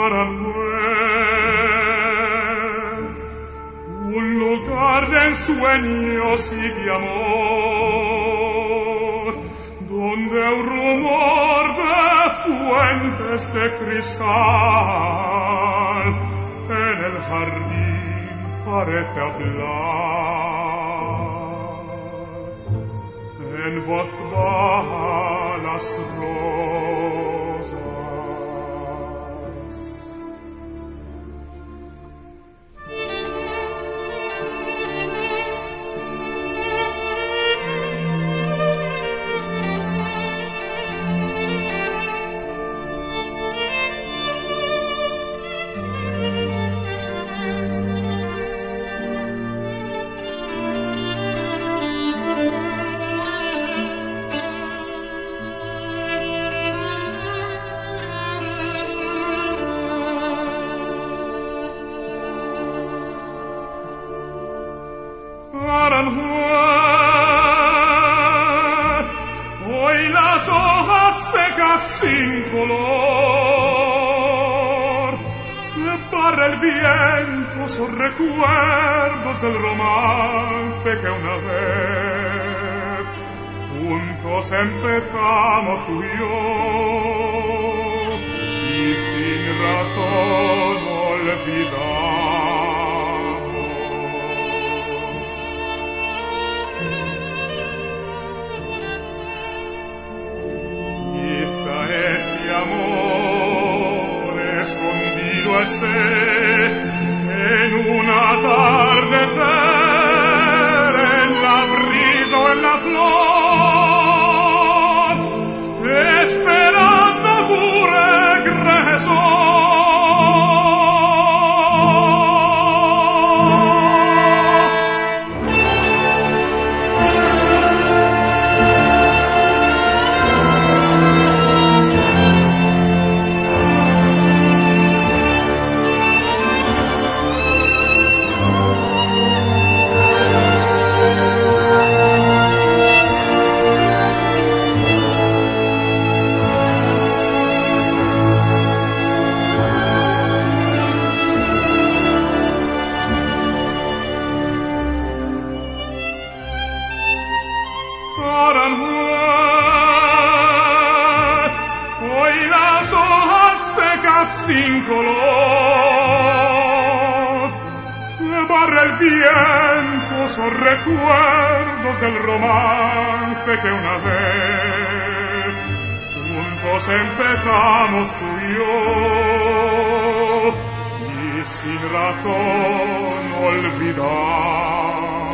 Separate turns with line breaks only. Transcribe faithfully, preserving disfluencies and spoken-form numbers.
Aranjuez, un lugar de ensueños y de amor, donde un rumor de fuentes de cristal en el jardín parece hablar. En voz baja las rosas. Aranjuez, hoy las hojas secas sin color, barra el viento, son recuerdos del romance que una vez juntos empezamos tú y yo, y sin razón olvidamos. Quizá ese amor escondido esté en un atardecer, en la brisa o en la flor, esperando tu regreso. Aranjuez, hoy las hojas secas sin color, barra el viento, son recuerdos del romance que una vez juntos empezamos tú y yo, y sin razón olvidar.